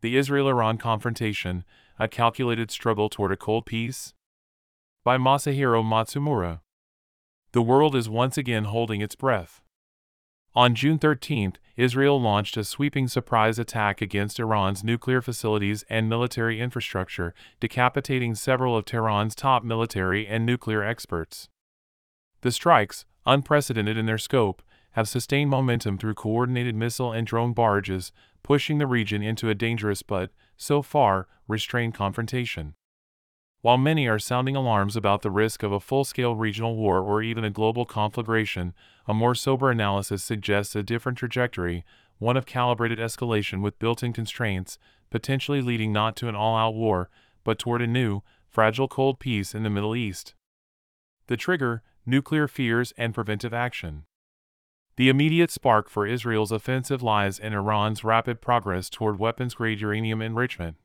The Israel-Iran Confrontation, A Calculated Struggle Toward a Cold Peace? By Masahiro Matsumura. The world is once again holding its breath. On June 13, Israel launched a sweeping surprise attack against Iran's nuclear facilities and military infrastructure, decapitating several of Tehran's top military and nuclear experts. The strikes, unprecedented in their scope, have sustained momentum through coordinated missile and drone barrages, pushing the region into a dangerous but, so far, restrained confrontation. While many are sounding alarms about the risk of a full-scale regional war or even a global conflagration, a more sober analysis suggests a different trajectory, one of calibrated escalation with built-in constraints, potentially leading not to an all-out war, but toward a new, fragile cold peace in the Middle East. The trigger: nuclear fears and preventive action. The immediate spark for Israel's offensive lies in Iran's rapid progress toward weapons-grade uranium enrichment.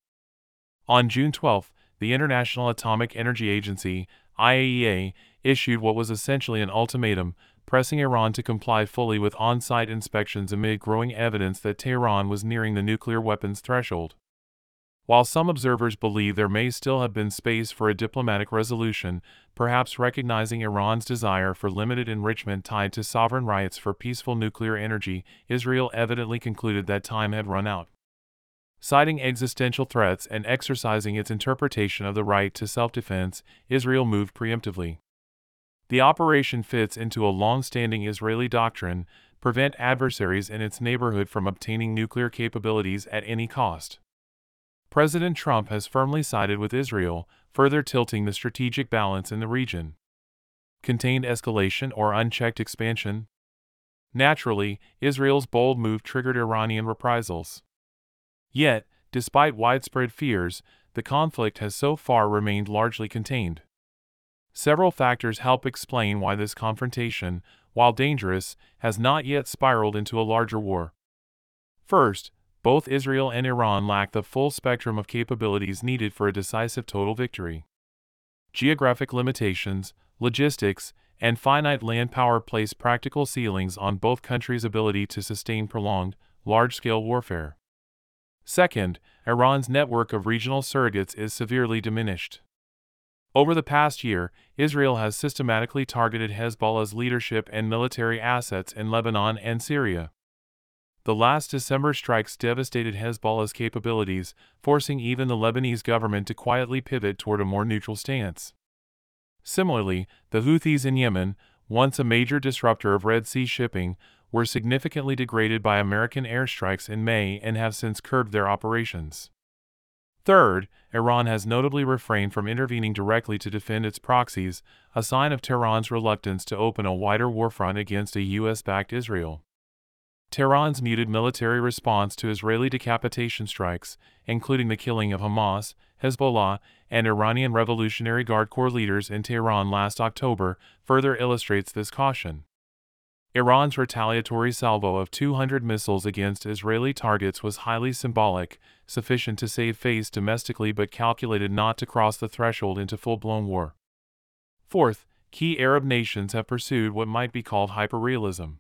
On June 12, the International Atomic Energy Agency, IAEA, issued what was essentially an ultimatum, pressing Iran to comply fully with on-site inspections amid growing evidence that Tehran was nearing the nuclear weapons threshold. While some observers believe there may still have been space for a diplomatic resolution, perhaps recognizing Iran's desire for limited enrichment tied to sovereign rights for peaceful nuclear energy, Israel evidently concluded that time had run out. Citing existential threats and exercising its interpretation of the right to self-defense, Israel moved preemptively. The operation fits into a long-standing Israeli doctrine: prevent adversaries in its neighborhood from obtaining nuclear capabilities at any cost. President Trump has firmly sided with Israel, further tilting the strategic balance in the region. Contained escalation or unchecked expansion? Naturally, Israel's bold move triggered Iranian reprisals. Yet, despite widespread fears, the conflict has so far remained largely contained. Several factors help explain why this confrontation, while dangerous, has not yet spiraled into a larger war. First, both Israel and Iran lack the full spectrum of capabilities needed for a decisive total victory. Geographic limitations, logistics, and finite land power place practical ceilings on both countries' ability to sustain prolonged, large-scale warfare. Second, Iran's network of regional surrogates is severely diminished. Over the past year, Israel has systematically targeted Hezbollah's leadership and military assets in Lebanon and Syria. The last December strikes devastated Hezbollah's capabilities, forcing even the Lebanese government to quietly pivot toward a more neutral stance. Similarly, the Houthis in Yemen, once a major disruptor of Red Sea shipping, were significantly degraded by American airstrikes in May and have since curbed their operations. Third, Iran has notably refrained from intervening directly to defend its proxies, a sign of Tehran's reluctance to open a wider warfront against a U.S.-backed Israel. Tehran's muted military response to Israeli decapitation strikes, including the killing of Hamas, Hezbollah, and Iranian Revolutionary Guard Corps leaders in Tehran last October, further illustrates this caution. Iran's retaliatory salvo of 200 missiles against Israeli targets was highly symbolic, sufficient to save face domestically but calculated not to cross the threshold into full-blown war. Fourth, key Arab nations have pursued what might be called hyperrealism.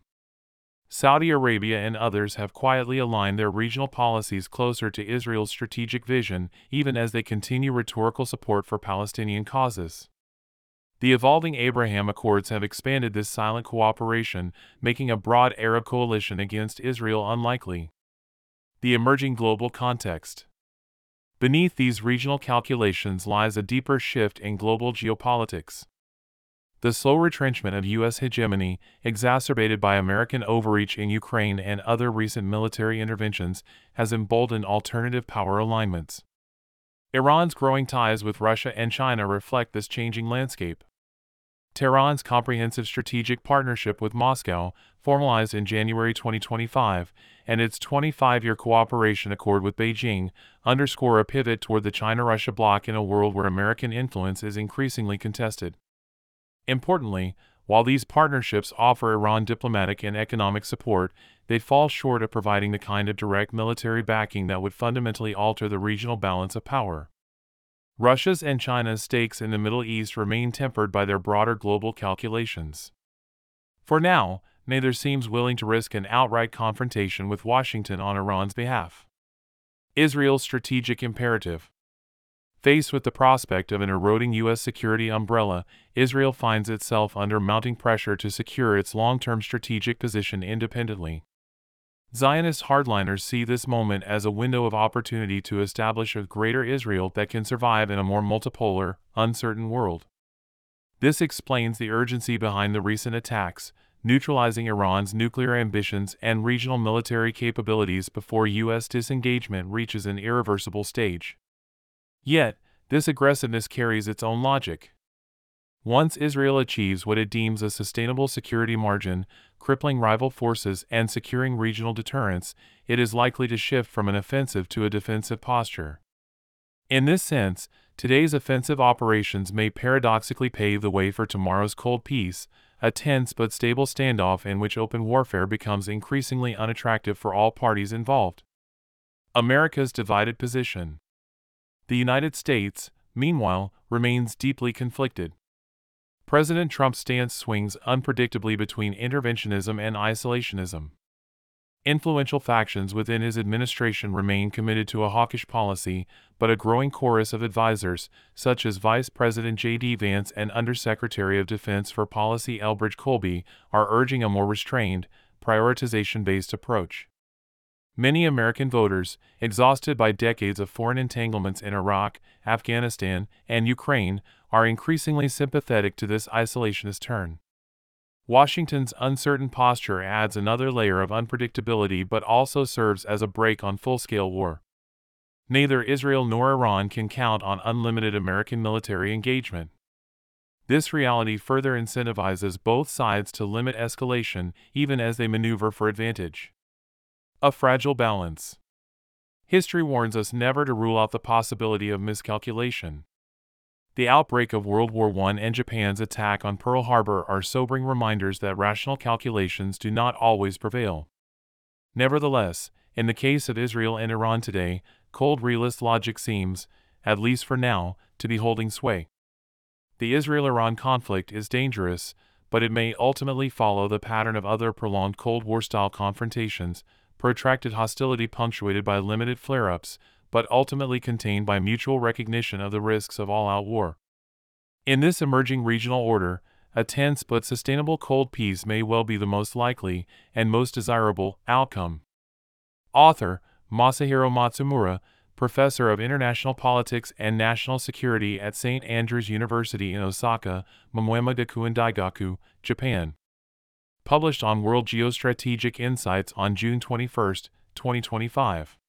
Saudi Arabia and others have quietly aligned their regional policies closer to Israel's strategic vision, even as they continue rhetorical support for Palestinian causes. The evolving Abraham Accords have expanded this silent cooperation, making a broad Arab coalition against Israel unlikely. The emerging global context. Beneath these regional calculations lies a deeper shift in global geopolitics. The slow retrenchment of U.S. hegemony, exacerbated by American overreach in Ukraine and other recent military interventions, has emboldened alternative power alignments. Iran's growing ties with Russia and China reflect this changing landscape. Tehran's comprehensive strategic partnership with Moscow, formalized in January 2025, and its 25-year cooperation accord with Beijing, underscore a pivot toward the China-Russia bloc in a world where American influence is increasingly contested. Importantly, while these partnerships offer Iran diplomatic and economic support, they fall short of providing the kind of direct military backing that would fundamentally alter the regional balance of power. Russia's and China's stakes in the Middle East remain tempered by their broader global calculations. For now, neither seems willing to risk an outright confrontation with Washington on Iran's behalf. Israel's strategic imperative. Faced with the prospect of an eroding U.S. security umbrella, Israel finds itself under mounting pressure to secure its long-term strategic position independently. Zionist hardliners see this moment as a window of opportunity to establish a greater Israel that can survive in a more multipolar, uncertain world. This explains the urgency behind the recent attacks, neutralizing Iran's nuclear ambitions and regional military capabilities before U.S. disengagement reaches an irreversible stage. Yet, this aggressiveness carries its own logic. Once Israel achieves what it deems a sustainable security margin, crippling rival forces and securing regional deterrence, it is likely to shift from an offensive to a defensive posture. In this sense, today's offensive operations may paradoxically pave the way for tomorrow's cold peace, a tense but stable standoff in which open warfare becomes increasingly unattractive for all parties involved. America's divided position. The United States, meanwhile, remains deeply conflicted. President Trump's stance swings unpredictably between interventionism and isolationism. Influential factions within his administration remain committed to a hawkish policy, but a growing chorus of advisors, such as Vice President J.D. Vance and Undersecretary of Defense for Policy Elbridge Colby, are urging a more restrained, prioritization-based approach. Many American voters, exhausted by decades of foreign entanglements in Iraq, Afghanistan, and Ukraine, are increasingly sympathetic to this isolationist turn. Washington's uncertain posture adds another layer of unpredictability but also serves as a brake on full-scale war. Neither Israel nor Iran can count on unlimited American military engagement. This reality further incentivizes both sides to limit escalation, even as they maneuver for advantage. A fragile balance. History warns us never to rule out the possibility of miscalculation. The outbreak of World War I and Japan's attack on Pearl Harbor are sobering reminders that rational calculations do not always prevail. Nevertheless, in the case of Israel and Iran today, cold realist logic seems, at least for now, to be holding sway. The Israel-Iran conflict is dangerous, but it may ultimately follow the pattern of other prolonged Cold War-style confrontations, protracted hostility punctuated by limited flare-ups, but ultimately contained by mutual recognition of the risks of all-out war. In this emerging regional order, a tense but sustainable cold peace may well be the most likely and most desirable outcome. Author, Masahiro Matsumura, Professor of International Politics and National Security at St. Andrews University in Osaka, Momoyama Gakuen Daigaku, Japan. Published on World Geostrategic Insights on June 21, 2025.